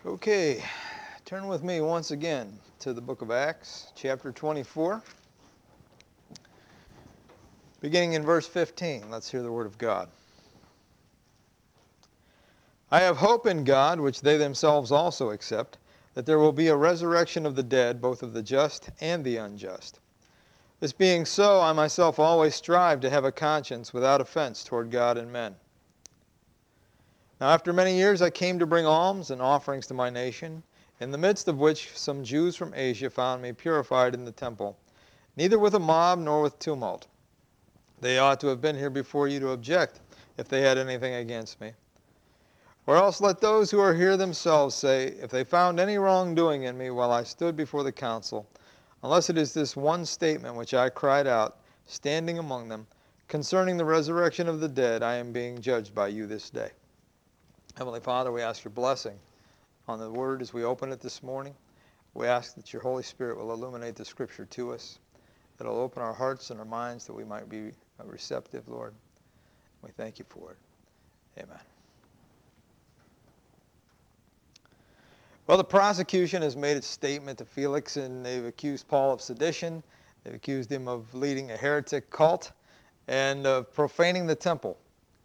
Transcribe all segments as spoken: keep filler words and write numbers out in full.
Okay, turn with me once again to the book of Acts, chapter twenty-four. Beginning in verse fifteen, let's hear the word of God. I have hope in God, which they themselves also accept, that there will be a resurrection of the dead, both of the just and the unjust. This being so, I myself always strive to have a conscience without offense toward God and men. Now after many years I came to bring alms and offerings to my nation, in the midst of which some Jews from Asia found me purified in the temple, neither with a mob nor with tumult. They ought to have been here before you to object, if they had anything against me. Or else let those who are here themselves say, if they found any wrongdoing in me while I stood before the council, unless it is this one statement which I cried out, standing among them, concerning the resurrection of the dead, I am being judged by you this day. Heavenly Father, we ask your blessing on the word as we open it this morning. We ask that your Holy Spirit will illuminate the scripture to us, that it'll open our hearts and our minds that we might be receptive, Lord. We thank you for it. Amen. Well, the prosecution has made its statement to Felix, and they've accused Paul of sedition. They've accused him of leading a heretic cult and of profaning the temple.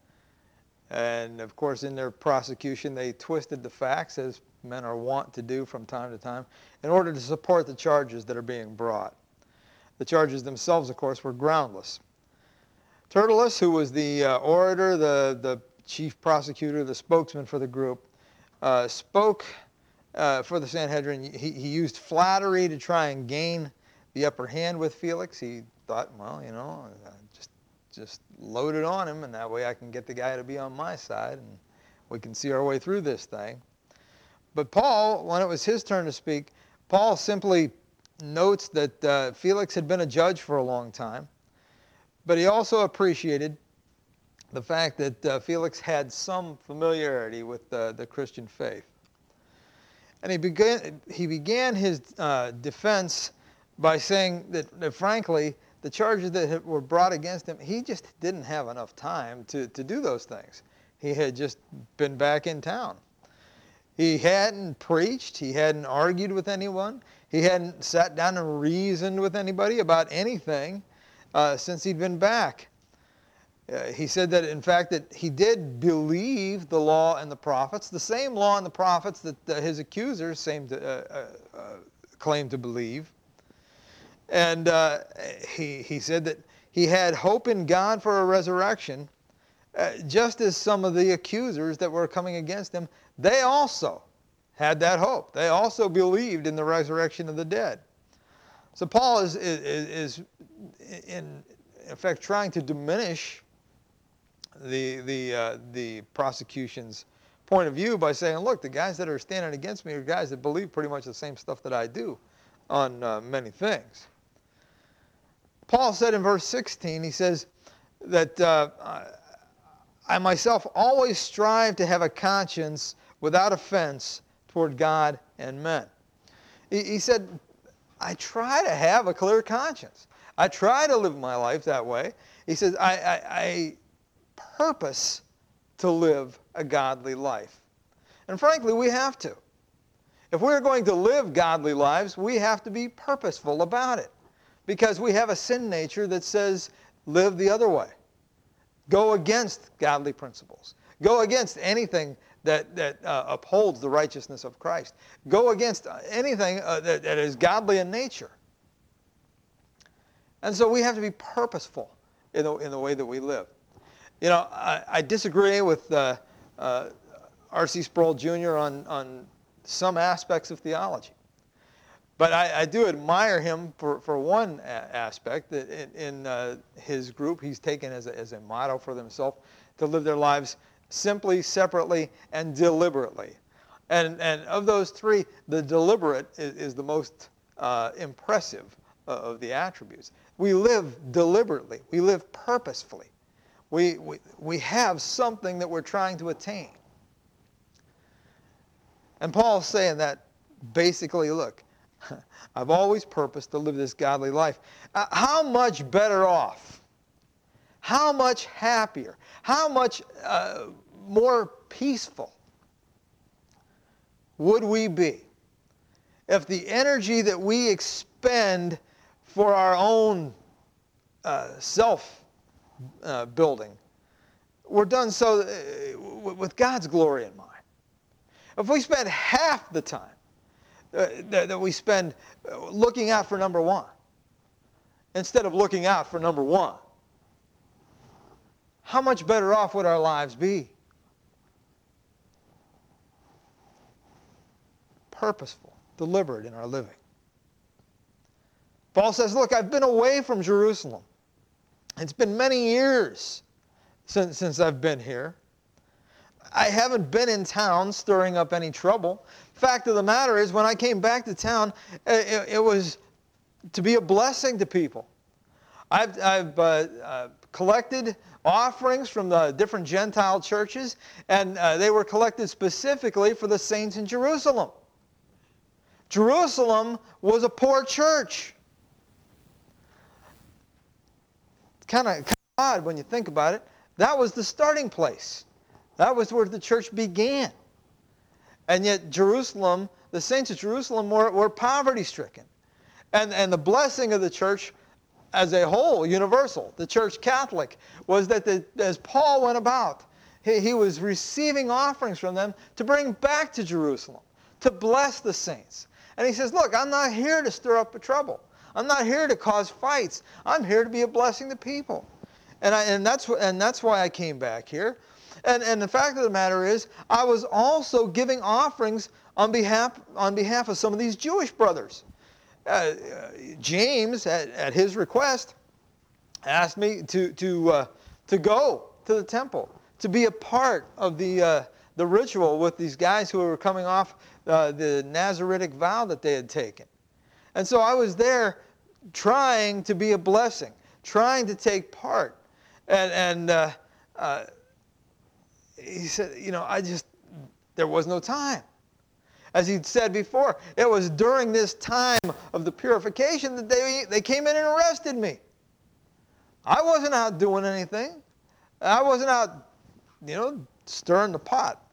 And, of course, in their prosecution, they twisted the facts, as men are wont to do from time to time, in order to support the charges that are being brought. The charges themselves, of course, were groundless. Tertullus, who was the uh, orator, the, the chief prosecutor, the spokesman for the group, uh, spoke uh, for the Sanhedrin. He, he used flattery to try and gain the upper hand with Felix. He thought, well, you know, uh, just just load it on him, and that way I can get the guy to be on my side, and we can see our way through this thing. But Paul, when it was his turn to speak, Paul simply notes that uh, Felix had been a judge for a long time, but he also appreciated the fact that uh, Felix had some familiarity with uh, the Christian faith. And he began, he began his uh, defense by saying that, that, frankly, the charges that were brought against him, he just didn't have enough time to, to do those things. He had just been back in town. He hadn't preached. He hadn't argued with anyone. He hadn't sat down and reasoned with anybody about anything uh, since he'd been back. Uh, he said that, in fact, that he did believe the law and the prophets, the same law and the prophets that uh, his accusers seemed to, uh, uh, uh, claimed to believe. And uh, he, he said that he had hope in God for a resurrection, uh, just as some of the accusers that were coming against him, they also had that hope. They also believed in the resurrection of the dead. So Paul is, is, is in effect trying to diminish the, the, uh, the prosecution's point of view by saying, look, the guys that are standing against me are guys that believe pretty much the same stuff that I do on uh, many things. Paul said in verse sixteen, he says that uh, I myself always strive to have a conscience without offense toward God and men. He, he said, I try to have a clear conscience. I try to live my life that way. He says, I, I, I purpose to live a godly life. And frankly, we have to. If we're going to live godly lives, we have to be purposeful about it. Because we have a sin nature that says, live the other way. Go against godly principles. Go against anything that, that uh, upholds the righteousness of Christ. Go against anything uh, that, that is godly in nature. And so we have to be purposeful in the, in the way that we live. You know, I, I disagree with uh, uh, R C Sproul Junior on, on some aspects of theology. But I, I do admire him for, for one a- aspect, that in, in uh, his group he's taken as a, as a motto for themselves to live their lives simply, separately, and deliberately. And, and of those three, the deliberate is, is the most uh, impressive uh, of the attributes. We live deliberately. We live purposefully. We, we, we have something that we're trying to attain. And Paul's saying that basically, look, I've always purposed to live this godly life. Uh, how much better off, how much happier, how much uh, more peaceful would we be if the energy that we expend for our own uh, self-building uh, were done so uh, with God's glory in mind? If we spend half the time uh, that, that we spend looking out for number one, instead of looking out for number one, how much better off would our lives be? Purposeful, deliberate in our living. Paul says, look, I've been away from Jerusalem. It's been many years since, since I've been here. I haven't been in town stirring up any trouble. Fact of the matter is, when I came back to town, it, it was to be a blessing to people. I've, I've uh, uh, collected offerings from the different Gentile churches, and uh, they were collected specifically for the saints in Jerusalem. Jerusalem was a poor church. Kind of odd when you think about it. That was the starting place. That was where the church began. And yet Jerusalem, the saints of Jerusalem were, were poverty-stricken. And, and the blessing of the church as a whole, universal, the church Catholic, was that the, as Paul went about, he, he was receiving offerings from them to bring back to Jerusalem, to bless the saints. And he says, look, I'm not here to stir up the trouble. I'm not here to cause fights. I'm here to be a blessing to people. And, I, and, that's, and that's why I came back here. And, and the fact of the matter is, I was also giving offerings on behalf, on behalf of some of these Jewish brothers. Uh, James, at, at his request, asked me to, to, uh, to go to the temple, to be a part of the, uh, the ritual with these guys who were coming off uh, the Nazaritic vow that they had taken. And so I was there trying to be a blessing, trying to take part. And, and uh, uh, he said, you know, I just, there was no time. As he'd said before, it was during this time of the purification that they, they came in and arrested me. I wasn't out doing anything. I wasn't out, you know, stirring the pot.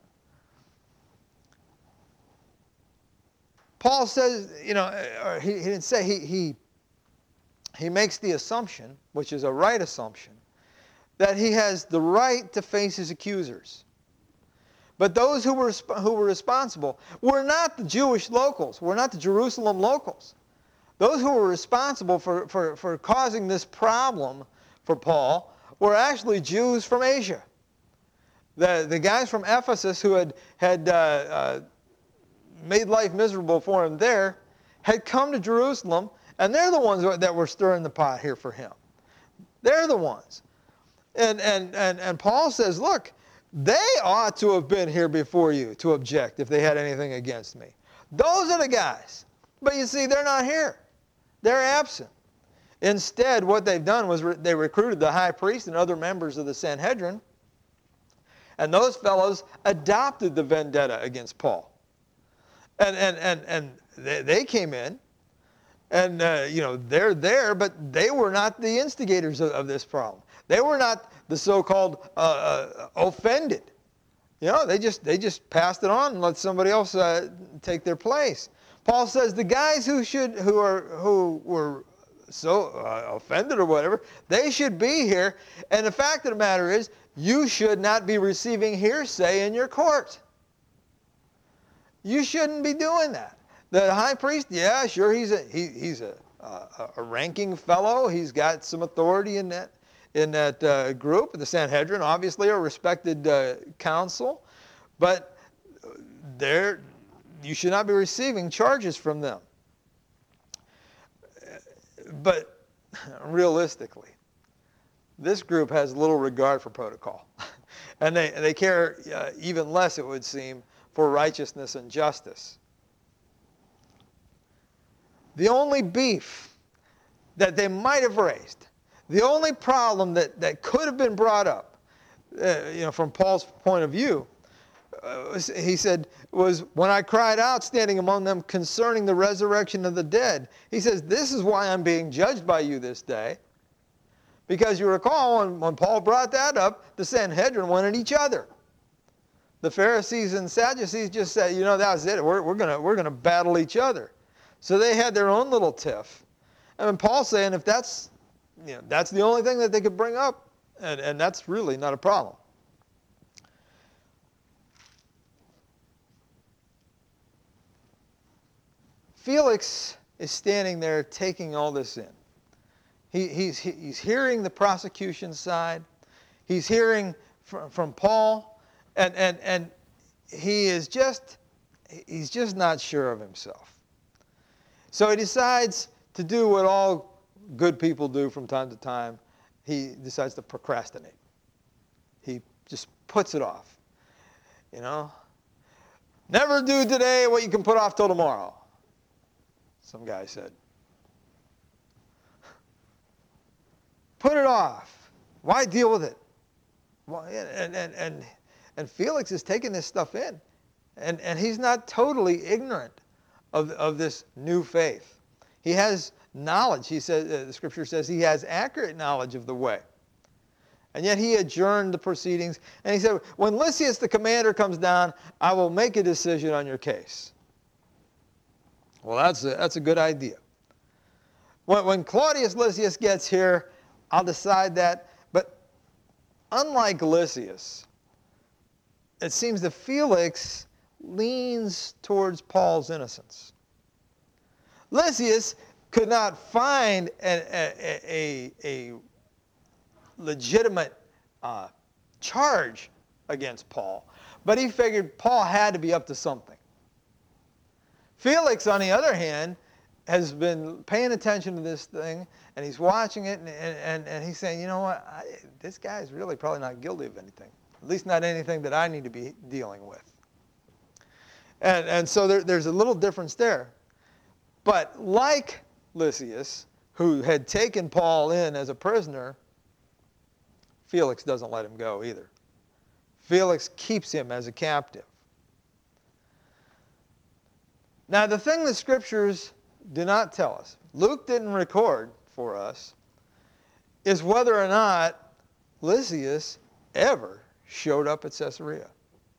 Paul says, you know, or he, he didn't say, he, he, he makes the assumption, which is a right assumption, that he has the right to face his accusers. But those who were, who were responsible were not the Jewish locals, were not the Jerusalem locals. Those who were responsible for, for, for causing this problem for Paul were actually Jews from Asia. The, the guys from Ephesus who had, had uh, uh, made life miserable for him there had come to Jerusalem, and they're the ones that were stirring the pot here for him. They're the ones. And, and, and, and Paul says, look, they ought to have been here before you to object if they had anything against me. Those are the guys. But you see, they're not here. They're absent. Instead, what they've done was re- they recruited the high priest and other members of the Sanhedrin, and those fellows adopted the vendetta against Paul. And, and, and, and they, they came in, and uh, you know, they're there, but they were not the instigators of, of this problem. They were not the so-called uh, uh, offended. You know, they just they just passed it on and let somebody else uh, take their place. Paul says the guys who should who are who were so uh, offended or whatever, they should be here. And the fact of the matter is, you should not be receiving hearsay in your court. You shouldn't be doing that. The high priest, yeah, sure, he's a he, he's a, a a ranking fellow. He's got some authority in that. in that uh, group. The Sanhedrin, obviously, a respected uh, council, but they're, you should not be receiving charges from them. But realistically, this group has little regard for protocol. And they, they care uh, even less, it would seem, for righteousness and justice. The only beef that they might have raised, the only problem that, that could have been brought up, uh, you know, from Paul's point of view, uh, he said, was when I cried out standing among them concerning the resurrection of the dead. He says, this is why I'm being judged by you this day. Because you recall, when, when Paul brought that up, the Sanhedrin went at each other. The Pharisees and Sadducees just said, you know, that was it. We're, we're going we're gonna battle each other. So they had their own little tiff. And Paul's saying if that's, you know, that's the only thing that they could bring up, and, and that's really not a problem. Felix is standing there taking all this in. He, he's, he's hearing the prosecution side. He's hearing from, from Paul, and, and, and he is just, he's just not sure of himself. So he decides to do what all good people do from time to time. He decides to procrastinate. He just puts it off. You know, never do today what you can put off till tomorrow, some guy said. Put it off. Why deal with it? Why, and, and, and, and Felix is taking this stuff in. And, and he's not totally ignorant of, of this new faith. He has knowledge. He says, uh, the scripture says he has accurate knowledge of the way. And yet he adjourned the proceedings. And he said, when Lysias the commander comes down, I will make a decision on your case. Well, that's a, that's a good idea. When, when Claudius Lysias gets here, I'll decide that. But unlike Lysias, it seems that Felix leans towards Paul's innocence. Lysias could not find a, a, a, a legitimate uh, charge against Paul, but he figured Paul had to be up to something. Felix, on the other hand, has been paying attention to this thing, and he's watching it, and, and, and he's saying, you know what, I, this guy is really probably not guilty of anything, at least not anything that I need to be dealing with. And, and so there, there's a little difference there. But like Lysias, who had taken Paul in as a prisoner, Felix doesn't let him go either. Felix keeps him as a captive. Now, the thing the scriptures do not tell us, Luke didn't record for us, is whether or not Lysias ever showed up at Caesarea.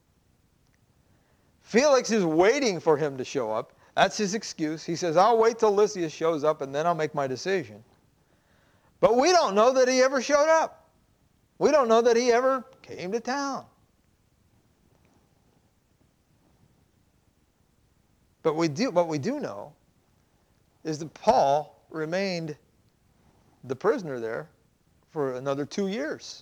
Felix is waiting for him to show up. That's his excuse. He says, I'll wait till Lysias shows up and then I'll make my decision. But we don't know that he ever showed up. We don't know that he ever came to town. But we do, what we do know is that Paul remained the prisoner there for another two years.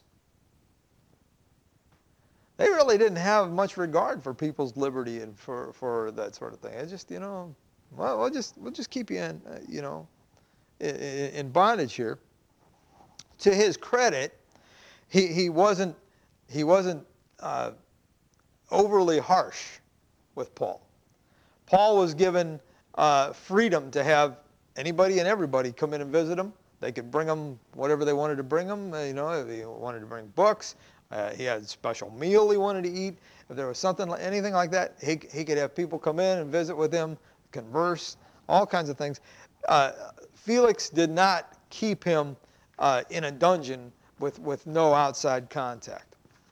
They really didn't have much regard for people's liberty and for, for that sort of thing. It's just, you know, well, we'll just we'll just keep you in, uh, you know, in, in bondage here. To his credit, he he wasn't he wasn't uh, overly harsh with Paul. Paul was given uh, freedom to have anybody and everybody come in and visit him. They could bring him whatever they wanted to bring him. Uh, you know, if he wanted to bring books. Uh, he had a special meal he wanted to eat. If there was something, anything like that, he, he could have people come in and visit with him, converse, all kinds of things. Uh, Felix did not keep him uh, in a dungeon with, with no outside contact.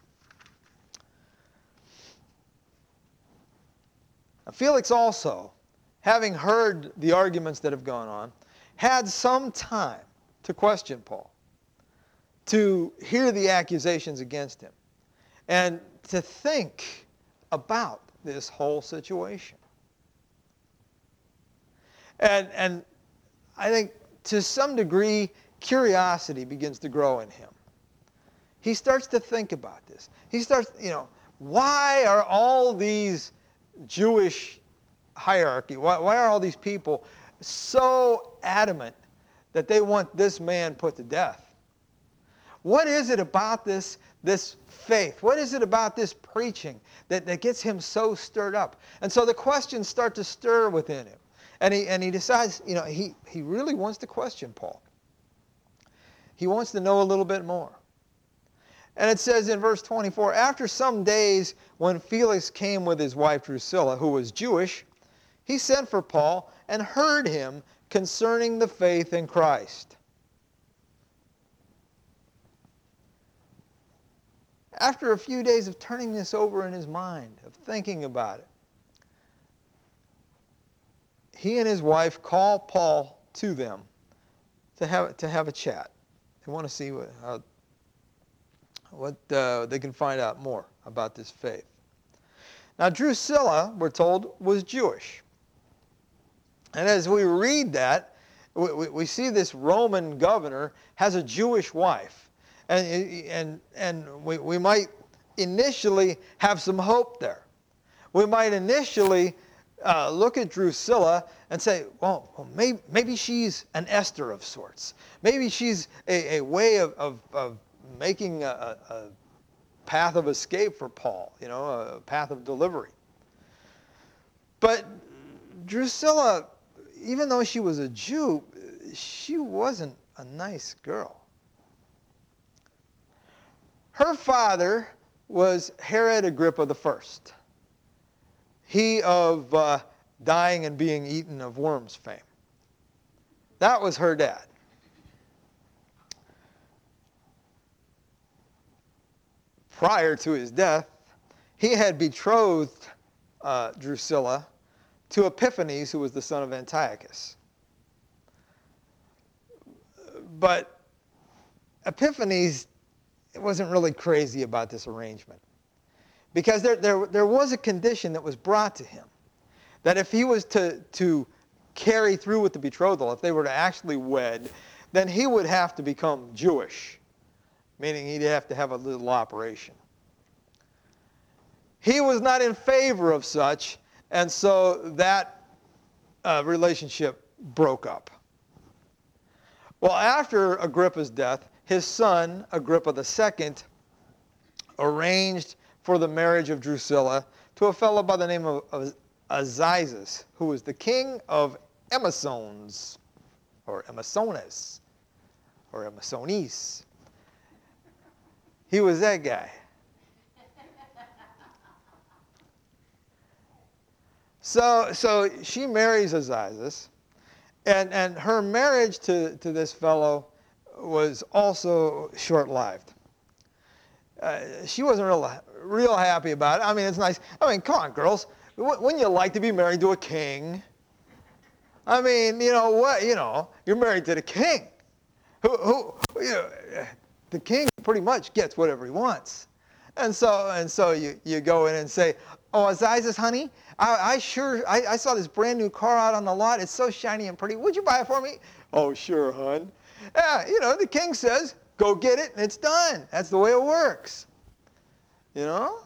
Now, Felix also, having heard the arguments that have gone on, had some time to question Paul, to hear the accusations against him, and to think about this whole situation. And, and I think to some degree, curiosity begins to grow in him. He starts to think about this. He starts, you know, why are all these Jewish hierarchy, why, why are all these people so adamant that they want this man put to death? What is it about this, this faith? What is it about this preaching that, that gets him so stirred up? And so the questions start to stir within him. And he, and he decides, you know, he, he really wants to question Paul. He wants to know a little bit more. And it says in verse twenty-four, after some days when Felix came with his wife Drusilla, who was Jewish, he sent for Paul and heard him concerning the faith in Christ. After a few days of turning this over in his mind, of thinking about it, he and his wife call Paul to them to have, to have a chat. They want to see what, how, what uh, they can find out more about this faith. Now, Drusilla, we're told, was Jewish. And as we read that, we, we, we see this Roman governor has a Jewish wife. And, and, and we, we might initially have some hope there. We might initially uh, look at Drusilla and say, well, well maybe, maybe she's an Esther of sorts. Maybe she's a, a way of, of, of making a, a path of escape for Paul, you know, a path of delivery. But Drusilla, even though she was a Jew, she wasn't a nice girl. Her father was Herod Agrippa the First. He of uh, dying and being eaten of worms fame. That was her dad. Prior to his death, he had betrothed uh, Drusilla to Epiphanes, who was the son of Antiochus. But Epiphanes wasn't really crazy about this arrangement, because there, there, there was a condition that was brought to him, that if he was to, to carry through with the betrothal, if they were to actually wed, then he would have to become Jewish, meaning he'd have to have a little operation. He was not in favor of such, and so that uh, relationship broke up. Well, after Agrippa's death, his son, Agrippa the Second, arranged for the marriage of Drusilla to a fellow by the name of, of Azizus, who was the king of Amazones, or Amazones, or Amazones. He was that guy. So, so she marries Azizus, and, and her marriage to, to this fellow was also short-lived. Uh, she wasn't real, real happy about it. I mean, it's nice. I mean, come on, girls. Wouldn't you like to be married to a king? I mean, you know what? You know, you're married to the king. Who, who, you know, the king pretty much gets whatever he wants. And so, and so you, you go in and say, oh, Azizus, honey, I, I sure, I, I saw this brand new car out on the lot. It's so shiny and pretty. Would you buy it for me? Oh, sure, hon. Yeah, you know, the king says, go get it, and it's done. That's the way it works. You know?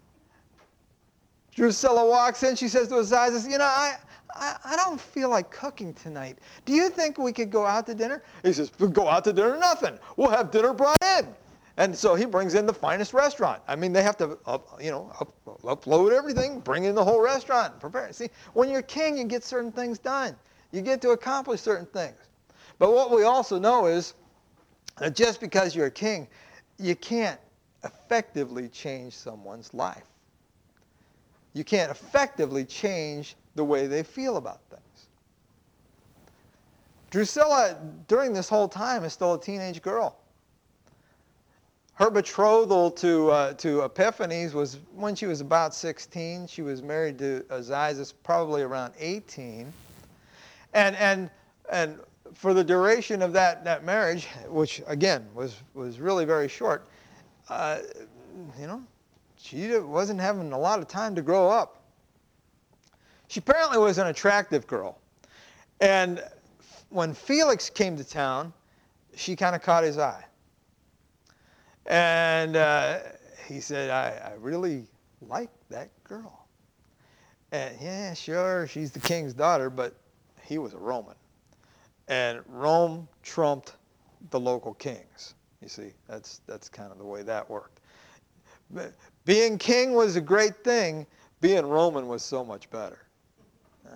Drusilla walks in. She says to Azizus, you know, I, I, I don't feel like cooking tonight. Do you think we could go out to dinner? He says, we'll go out to dinner, nothing. We'll have dinner brought in. And so he brings in the finest restaurant. I mean, they have to, up, you know, up, upload everything, bring in the whole restaurant, prepare it. See, when you're king, you get certain things done. You get to accomplish certain things. But what we also know is that just because you're a king, you can't effectively change someone's life. You can't effectively change the way they feel about things. Drusilla, during this whole time, is still a teenage girl. Her betrothal to, uh, to Epiphanes was when she was about sixteen. She was married to Azizus probably around eighteen. And, and, and for the duration of that, that marriage, which again was, was really very short, uh, you know, she wasn't having a lot of time to grow up. She apparently was an attractive girl. And when Felix came to town, she kind of caught his eye. And uh, he said, I, I really like that girl. And yeah, sure, she's the king's daughter, but he was a Roman. And Rome trumped the local kings. You see, that's, that's kind of the way that worked. But being king was a great thing. Being Roman was so much better. Yeah.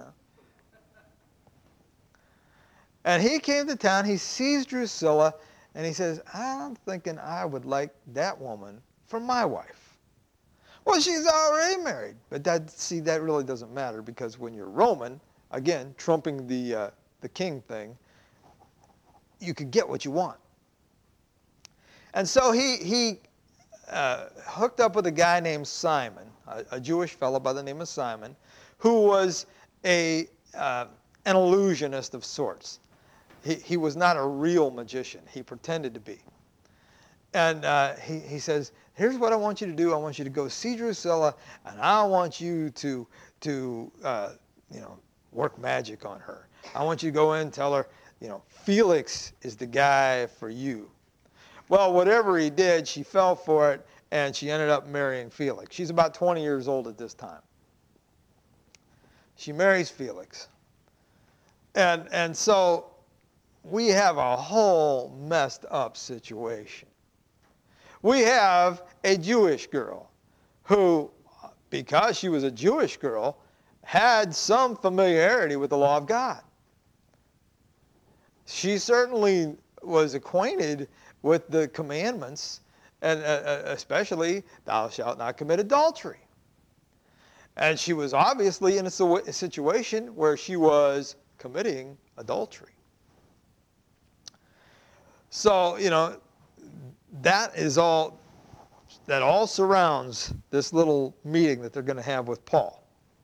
And he came to town. He sees Drusilla. And he says, I'm thinking I would like that woman for my wife. Well, she's already married. But that, see, that really doesn't matter, because when you're Roman, again, trumping the, uh, the king thing, you could get what you want. And so he, he uh, hooked up with a guy named Simon, a, a Jewish fellow by the name of Simon, who was a uh, an illusionist of sorts. He, he was not a real magician. He pretended to be. And uh, he, he says, here's what I want you to do. I want you to go see Drusilla, and I want you to, to uh, you know, work magic on her. I want you to go in and tell her, you know, Felix is the guy for you. Well, whatever he did, she fell for it, and she ended up marrying Felix. She's about twenty years old at this time. She marries Felix. And, and so we have a whole messed up situation. We have a Jewish girl who, because she was a Jewish girl, had some familiarity with the law of God. She certainly was acquainted with the commandments, and uh, especially, thou shalt not commit adultery. And she was obviously in a situation where she was committing adultery. So, you know, that is all, that all surrounds this little meeting that they're going to have with Paul.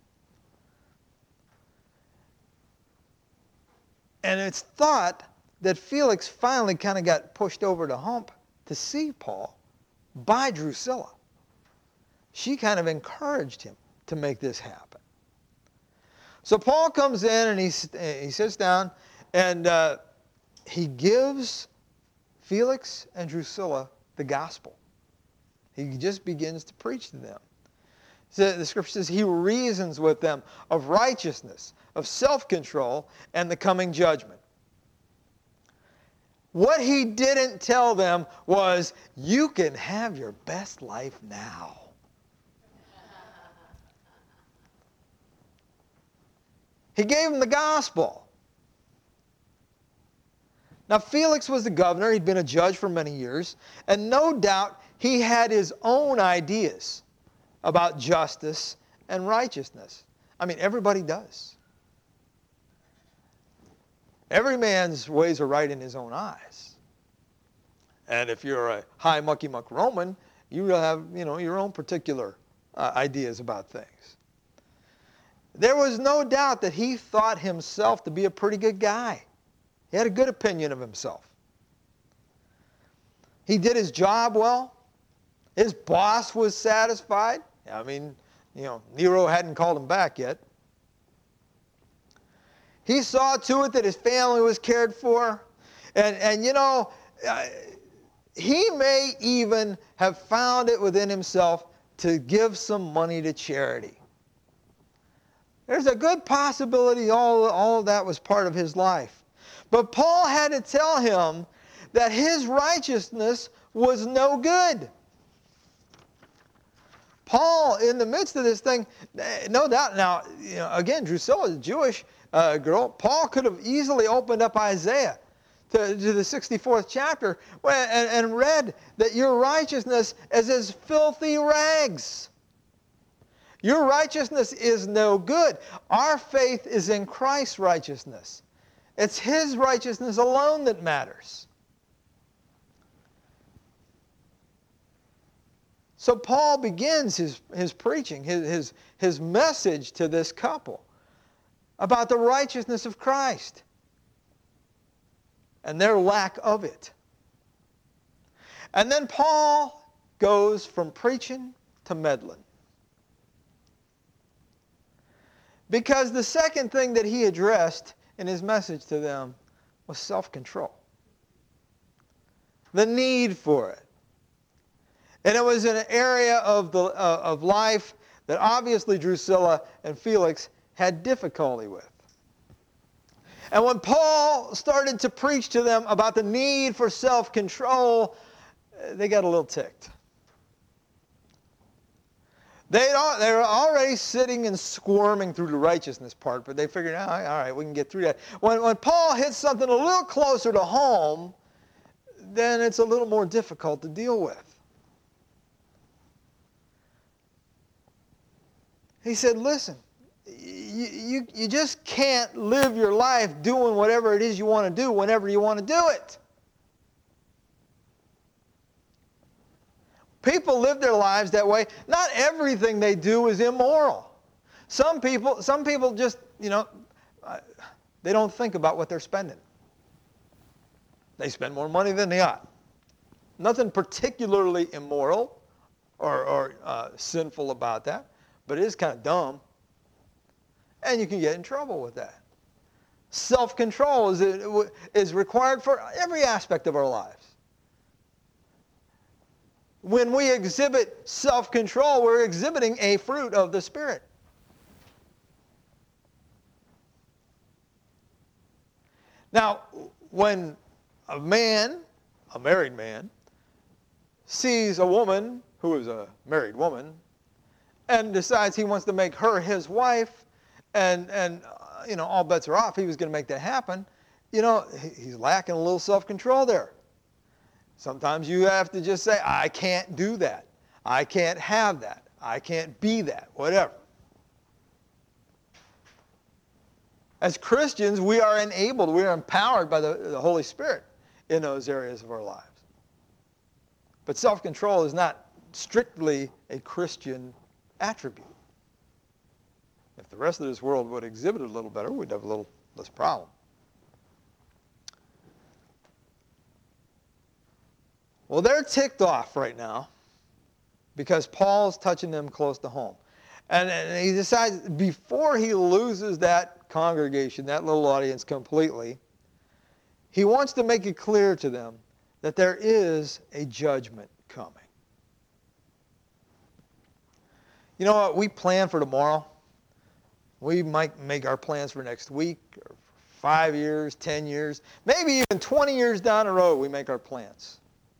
And it's thought that Felix finally kind of got pushed over the hump to see Paul by Drusilla. She kind of encouraged him to make this happen. So Paul comes in and he, he sits down and uh, he gives Felix and Drusilla the gospel. He just begins to preach to them. So the scripture says he reasons with them of righteousness, of self-control, and the coming judgment. What he didn't tell them was, you can have your best life now. He gave them the gospel. Now, Felix was the governor. He'd been a judge for many years. And no doubt he had his own ideas about justice and righteousness. I mean, everybody does. Every man's ways are right in his own eyes. And if you're a high mucky muck Roman, you will have, you know, your own particular uh, ideas about things. There was no doubt that he thought himself to be a pretty good guy. He had a good opinion of himself. He did his job well. His boss was satisfied. I mean, you know, Nero hadn't called him back yet. He saw to it that his family was cared for. And, and you know, uh, he may even have found it within himself to give some money to charity. There's a good possibility all, all of that was part of his life. But Paul had to tell him that his righteousness was no good. Paul, in the midst of this thing, no doubt, now, you know, again, Drusilla is a Jewish uh, girl. Paul could have easily opened up Isaiah to, to the sixty-fourth chapter and, and read that your righteousness is as filthy rags. Your righteousness is no good. Our faith is in Christ's righteousness. It's His righteousness alone that matters. So Paul begins his, his preaching, his, his, his message to this couple about the righteousness of Christ and their lack of it. And then Paul goes from preaching to meddling. Because the second thing that he addressed in his message to them was self-control. The need for it. And it was an area of, the, uh, of life that obviously Drusilla and Felix had difficulty with. And when Paul started to preach to them about the need for self-control, they got a little ticked. They'd, they were already sitting and squirming through the righteousness part, but they figured, oh, all right, we can get through that. When, when Paul hits something a little closer to home, then it's a little more difficult to deal with. He said, listen, you, you, you just can't live your life doing whatever it is you want to do whenever you want to do it. People live their lives that way. Not everything they do is immoral. Some people, some people just, you know, uh, they don't think about what they're spending. They spend more money than they ought. Nothing particularly immoral or, or uh, sinful about that, but it is kind of dumb. And you can get in trouble with that. Self-control is, is required for every aspect of our lives. When we exhibit self-control, we're exhibiting a fruit of the Spirit. Now, when a man, a married man, sees a woman who is a married woman and decides he wants to make her his wife, and, and uh, you know, all bets are off, he was going to make that happen, you know, he's lacking a little self-control there. Sometimes you have to just say, I can't do that. I can't have that. I can't be that, whatever. As Christians, we are enabled, we are empowered by the, the Holy Spirit in those areas of our lives. But self-control is not strictly a Christian attribute. If the rest of this world would exhibit it a little better, we'd have a little less problem. Well, they're ticked off right now because Paul's touching them close to home. And, and he decides, before he loses that congregation, that little audience completely, he wants to make it clear to them that there is a judgment coming. You know what? We plan for tomorrow. We might make our plans for next week, or five years, ten years, maybe even twenty years down the road, we make our plans.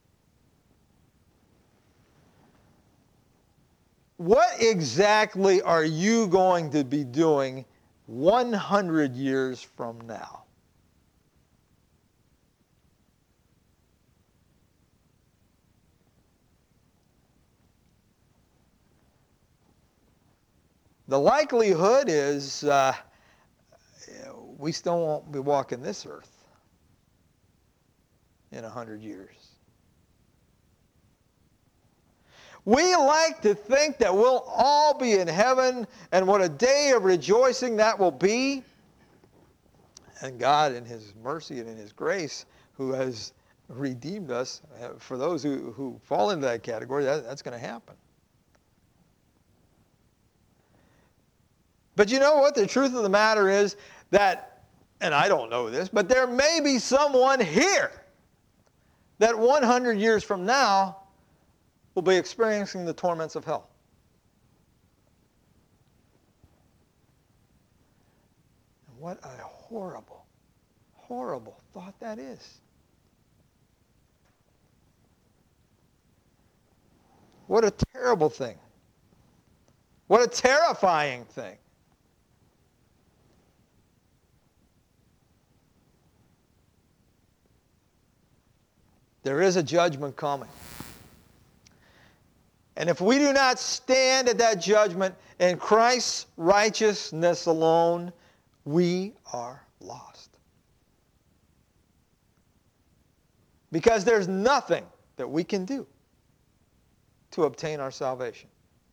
What exactly are you going to be doing one hundred years from now? The likelihood is uh, we still won't be walking this earth in a hundred years. We like to think that we'll all be in heaven, and what a day of rejoicing that will be. And God, in His mercy and in His grace, who has redeemed us, for those who, who fall into that category, that, that's going to happen. But you know what? The truth of the matter is that, and I don't know this, but there may be someone here that one hundred years from now will be experiencing the torments of hell. And what a horrible, horrible thought that is. What a terrible thing. What a terrifying thing. There is a judgment coming. And if we do not stand at that judgment in Christ's righteousness alone, we are lost. Because there's nothing that we can do to obtain our salvation.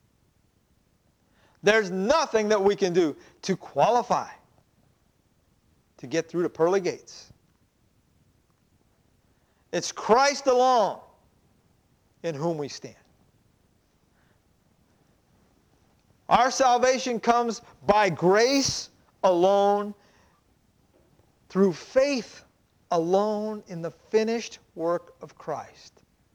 There's nothing that we can do to qualify to get through the pearly gates. It's Christ alone in whom we stand. Our salvation comes by grace alone, through faith alone in the finished work of Christ.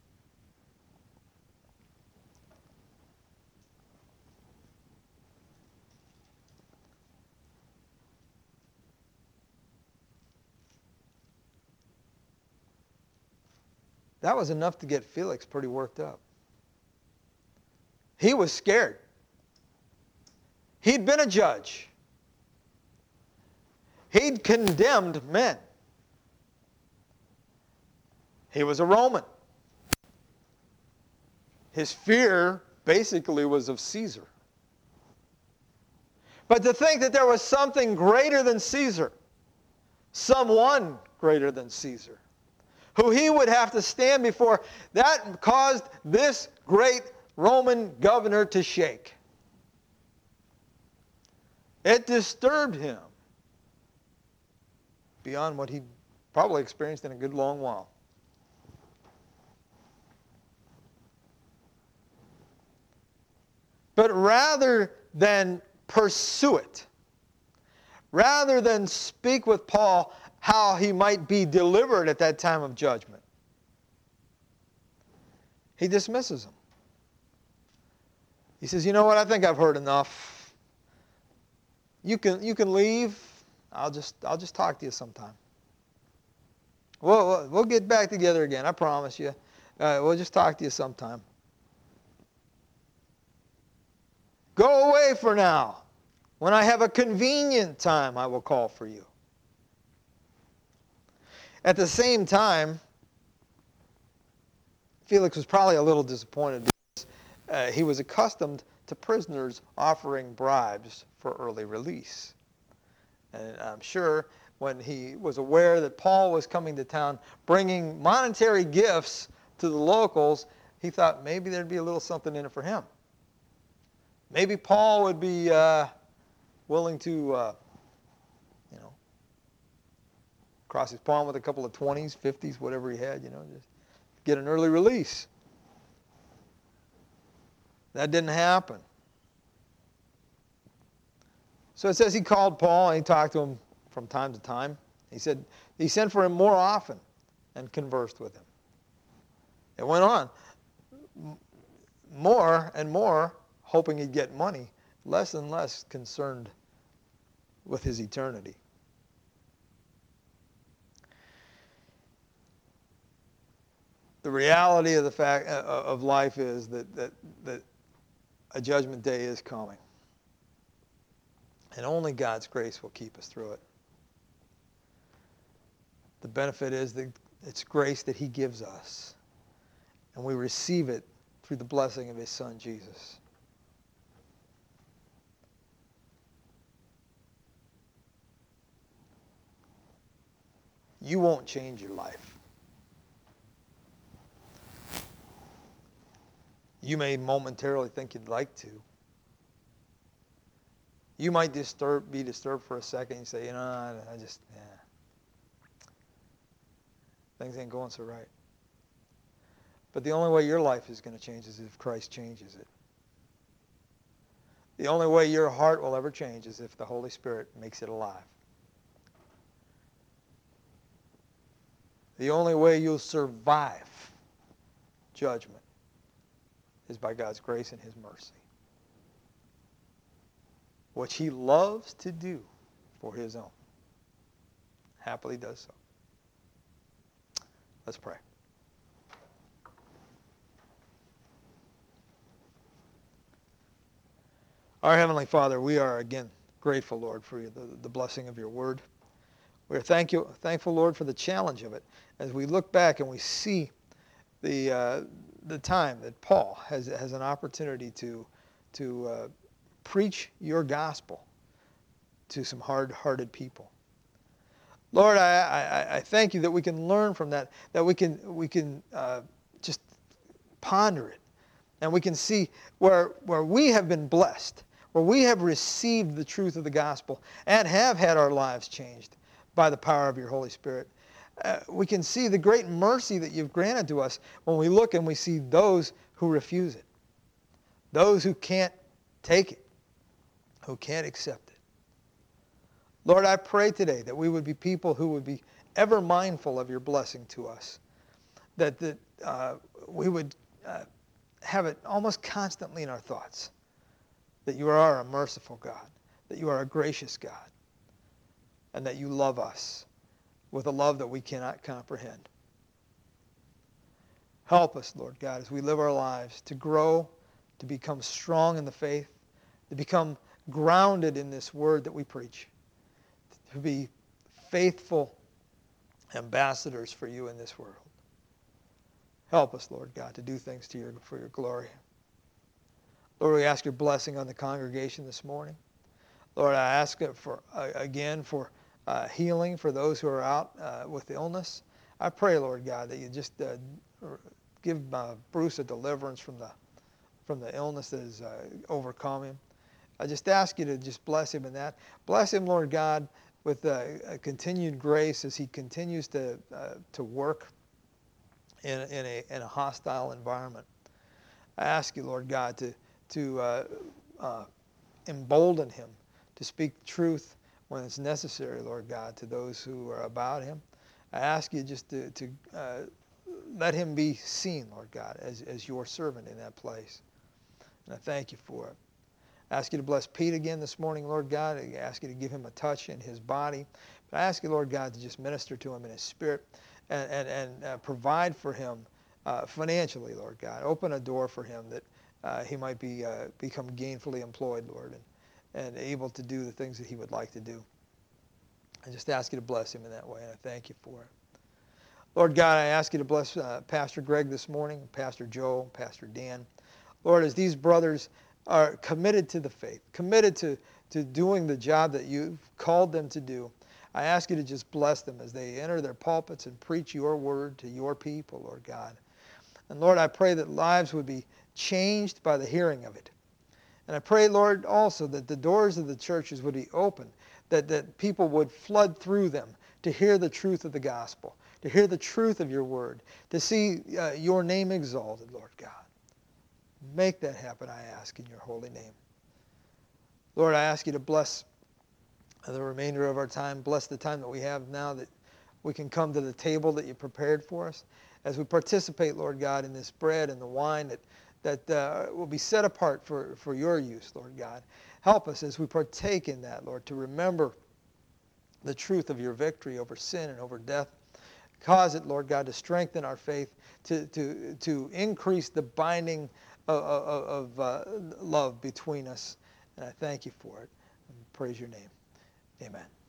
That was enough to get Felix pretty worked up. He was scared. He'd been a judge. He'd condemned men. He was a Roman. His fear basically was of Caesar. But to think that there was something greater than Caesar, someone greater than Caesar, who he would have to stand before, that caused this great Roman governor to shake. It disturbed him beyond what he probably experienced in a good long while. But rather than pursue it, rather than speak with Paul how he might be delivered at that time of judgment, he dismisses him. He says, you know what, I think I've heard enough. You can, you can leave. I'll just, I'll just talk to you sometime. We'll, we'll get back together again, I promise you. Uh, we'll just talk to you sometime. Go away for now. When I have a convenient time, I will call for you. At the same time, Felix was probably a little disappointed because uh, he was accustomed to prisoners offering bribes for early release. And I'm sure when he was aware that Paul was coming to town bringing monetary gifts to the locals, he thought maybe there'd be a little something in it for him. Maybe Paul would be uh, willing to, uh, you know, cross his palm with a couple of twenties, fifties, whatever he had, you know, just get an early release. That didn't happen. So it says he called Paul and he talked to him from time to time. He said he sent for him more often and conversed with him. It went on. More and more, hoping he'd get money, less and less concerned with his eternity. The reality of the fact uh, of life is that, that, that a judgment day is coming. And only God's grace will keep us through it. The benefit is that it's grace that he gives us. And we receive it through the blessing of his Son, Jesus. You won't change your life. You may momentarily think you'd like to. You might disturb, be disturbed for a second and say, you know, I, I just, yeah. Things ain't going so right. But the only way your life is going to change is if Christ changes it. The only way your heart will ever change is if the Holy Spirit makes it alive. The only way you'll survive judgment is by God's grace and his mercy, which he loves to do for his own. Happily does so. Let's pray. Our Heavenly Father, we are again grateful, Lord, for the, the blessing of your word. We are thank you, thankful, Lord, for the challenge of it. As we look back and we see the uh, the time that Paul has has an opportunity to to uh, preach your gospel to some hard-hearted people. Lord, I, I, I thank you that we can learn from that, that we can we can uh, just ponder it, and we can see where where we have been blessed, where we have received the truth of the gospel and have had our lives changed by the power of your Holy Spirit. Uh, we can see the great mercy that you've granted to us when we look and we see those who refuse it, those who can't take it, who can't accept it. Lord, I pray today that we would be people who would be ever mindful of your blessing to us, that, that uh, we would uh, have it almost constantly in our thoughts, that you are a merciful God, that you are a gracious God, and that you love us with a love that we cannot comprehend. Help us, Lord God, as we live our lives to grow, to become strong in the faith, to become grounded in this word that we preach, to be faithful ambassadors for you in this world. Help us, Lord God, to do things to your, for your glory. Lord, we ask your blessing on the congregation this morning. Lord, I ask it for uh, again for uh, healing for those who are out uh, with illness. I pray, Lord God, that you just uh, give uh, Bruce a deliverance from the from the illness that has uh, overcome him. I just ask you to just bless him in that. Bless him, Lord God, with uh, a continued grace as he continues to uh, to work in, in, a, in a hostile environment. I ask you, Lord God, to, to uh, uh, embolden him to speak truth when it's necessary, Lord God, to those who are about him. I ask you just to, to uh, let him be seen, Lord God, as, as your servant in that place. And I thank you for it. I ask you to bless Pete again this morning, Lord God. I ask you to give him a touch in his body. But I ask you, Lord God, to just minister to him in his spirit and, and, and uh, provide for him uh, financially, Lord God. Open a door for him that uh, he might be uh, become gainfully employed, Lord, and, and able to do the things that he would like to do. I just ask you to bless him in that way, and I thank you for it. Lord God, I ask you to bless uh, Pastor Greg this morning, Pastor Joe, Pastor Dan. Lord, as these brothers are committed to the faith, committed to, to doing the job that you've called them to do, I ask you to just bless them as they enter their pulpits and preach your word to your people, Lord God. And Lord, I pray that lives would be changed by the hearing of it. And I pray, Lord, also that the doors of the churches would be open, that, that people would flood through them to hear the truth of the gospel, to hear the truth of your word, to see uh, your name exalted, Lord God. Make that happen, I ask, in your holy name. Lord, I ask you to bless the remainder of our time. Bless the time that we have now that we can come to the table that you prepared for us. As we participate, Lord God, in this bread and the wine that, that uh, will be set apart for, for your use, Lord God. Help us as we partake in that, Lord, to remember the truth of your victory over sin and over death. Cause it, Lord God, to strengthen our faith, to, to, to increase the binding of, of, of uh, love between us. And I thank you for it. And praise your name. Amen.